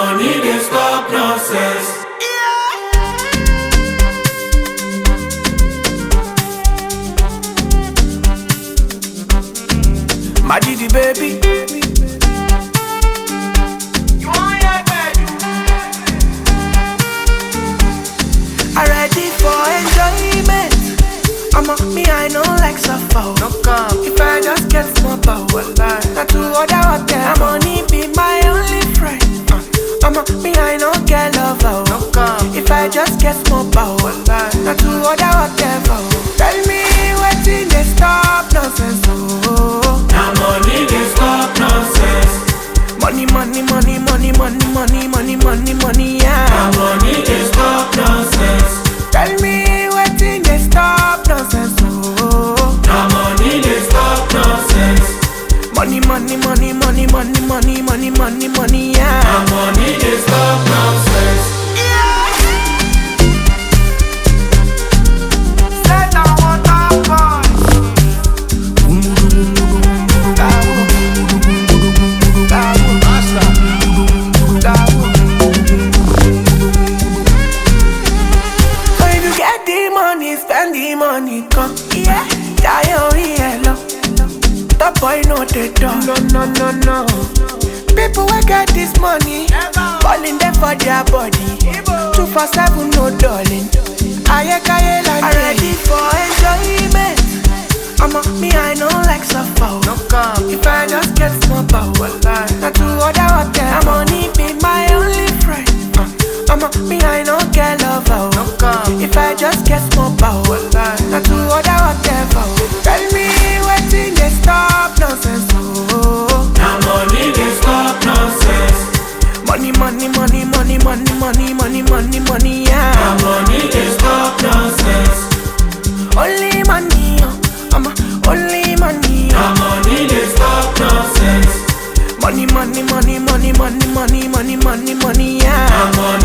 money they stop nonsense. Majidi baby. I'm ready for enjoyment. Me, I know like suffer. No come. If I just get small power, not to order what them. Money be my only friend. Me, I know get love. No come. If I just get small power, not to order what them. Tell me what's in the stop nonsense. Oh. Now money they stop nonsense. Money, money, money, money, money, money, money, money, money, yeah. Now money they stop nonsense. Tell me what's in the stop nonsense. Oh. Now money they stop nonsense. Money, money, money, money, money, money, money, money, money, yeah. Now money they stop nonsense. Spend the money, come, yeah. Die on yellow. That boy know the door. No. People will get this money, falling there for their body. 247, no darling. I'm ready for enjoyment. Me, I know like suffer. No come. If I just get small power, not to order what them. Money be my only friend. Me, I know get love. No come. If I just get small power, not to order what them. Tell me what's in the stop nonsense. Oh. Now money they stop nonsense. Money, money, money, money, money, money, money, money, money, yeah. Now money they stop nonsense. Only money, only money. Now money they stop nonsense. Money, money, money, money, money, money, money, money, money, yeah. Now money